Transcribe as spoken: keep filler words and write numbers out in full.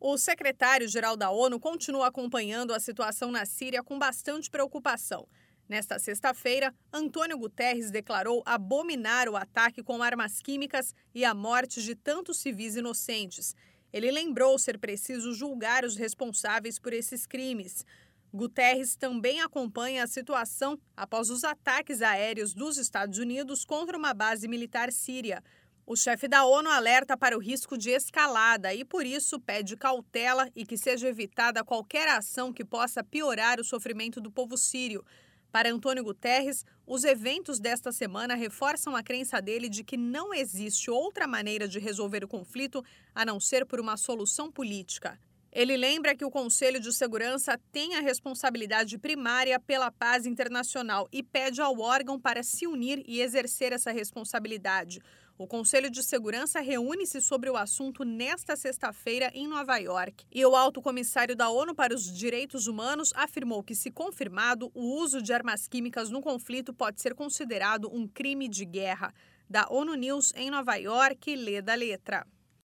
O secretário-geral da ONU continua acompanhando a situação na Síria com bastante preocupação. Nesta sexta-feira, Antônio Guterres declarou abominar o ataque com armas químicas e a morte de tantos civis inocentes. Ele lembrou ser preciso julgar os responsáveis por esses crimes. Guterres também acompanha a situação após os ataques aéreos dos Estados Unidos contra uma base militar síria. O chefe da ONU alerta para o risco de escalada e, por isso, pede cautela e que seja evitada qualquer ação que possa piorar o sofrimento do povo sírio. Para Antônio Guterres, os eventos desta semana reforçam a crença dele de que não existe outra maneira de resolver o conflito a não ser por uma solução política. Ele lembra que o Conselho de Segurança tem a responsabilidade primária pela paz internacional e pede ao órgão para se unir e exercer essa responsabilidade. O Conselho de Segurança reúne-se sobre o assunto nesta sexta-feira em Nova York. E o alto comissário da ONU para os Direitos Humanos afirmou que, se confirmado, o uso de armas químicas no conflito pode ser considerado um crime de guerra. Da ONU News em Nova York, Leda Letra.